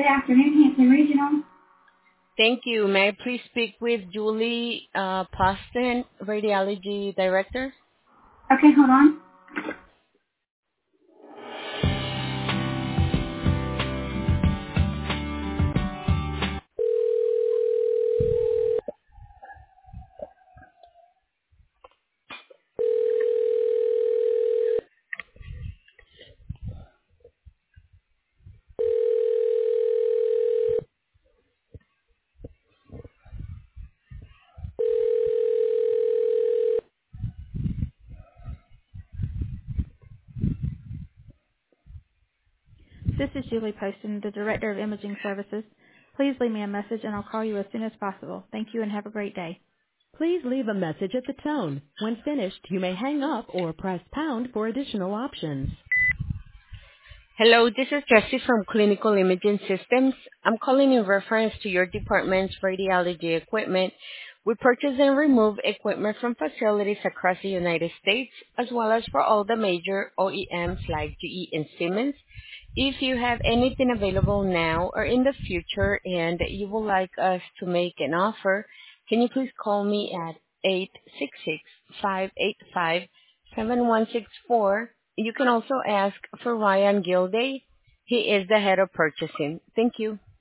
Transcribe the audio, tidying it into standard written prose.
Good afternoon, Hampton Regional. Thank you. May I please speak with Julie Poston, Radiology Director? Okay, hold on. This is Julie Poston, the Director of Imaging Services. Please leave me a message and I'll call you as soon as possible. Thank you and have a great day. Please leave a message at the tone. When finished, you may hang up or press pound for additional options. Hello, this is Jessie from Clinical Imaging Systems. I'm calling in reference to your department's radiology equipment. We purchase and remove equipment from facilities across the United States, as well as for all the major OEMs like GE and Siemens. If you have anything available now or in the future and you would like us to make an offer, can you please call me at 866-585-7164. You can also ask for Ryan Gilday. He is the head of purchasing. Thank you.